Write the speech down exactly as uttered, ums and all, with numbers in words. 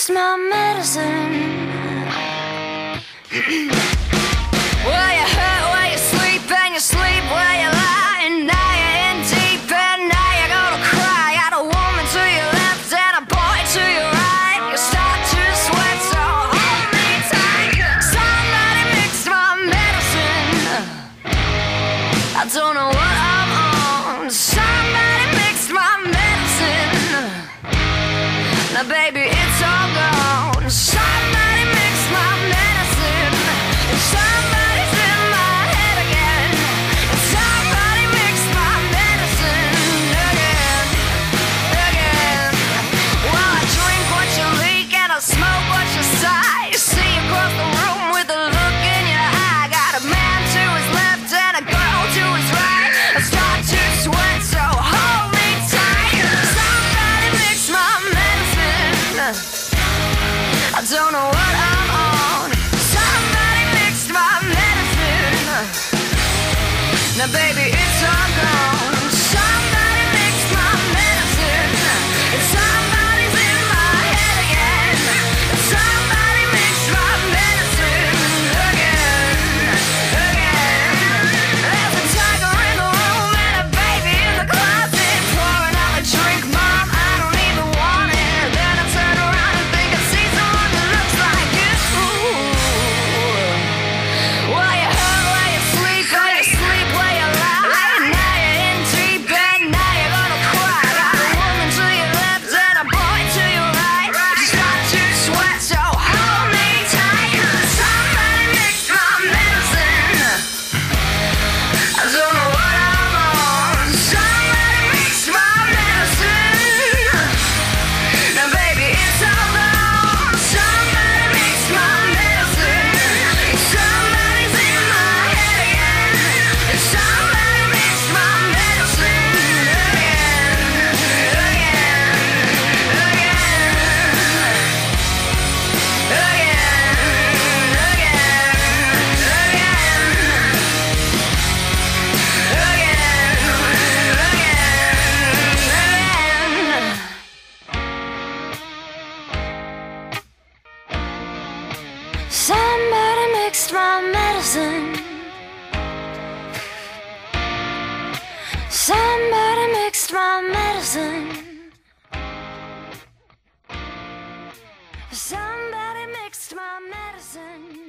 mixed my medicine. Well, you hurt where you sleep and you sleep where you lie, and now you're in deep and now you're gonna cry. Got a woman to your left and a boy to your right. You start to sweat, so hold me tight. Somebody mixed my medicine. I don't know what I'm on. Somebody mixed my medicine. Now baby, it's all gone. Somebody mixed my medicine, and somebody's in my head again. And somebody mixed my medicine again, again. Well, I drink what you leak and I smoke what you sigh. You see across the room with a look in your eye. Got a man to his left and a girl to his right. I start to sweat, so hold me tight. Somebody mixed my medicine. I don't know what I'm on. Somebody mixed my medicine. Now baby, it's all gone. Somebody mixed my medicine, and somebody's in my head again. And somebody mixed my medicine again, again. There's a tiger in the room and a baby in the closet, pouring out a drink, mom, I don't even want it. Then I turn around and think I see someone that looks like you. Well, you hurt where you sleep or you sleep where you lie. Now you're in deep and now you're gonna cry. Got a woman to your left and a boy to your right. You start to sweat, so hold me tight. Somebody mixed my medicine. I don't know what I'm on. Somebody mixed my medicine. Now baby, it's all gone. Somebody mixed my medicine. Somebody's in my head again. And somebody mixed my medicine again, again, again, somebody mixed my medicine. Somebody mixed my medicine. Somebody mixed my medicine.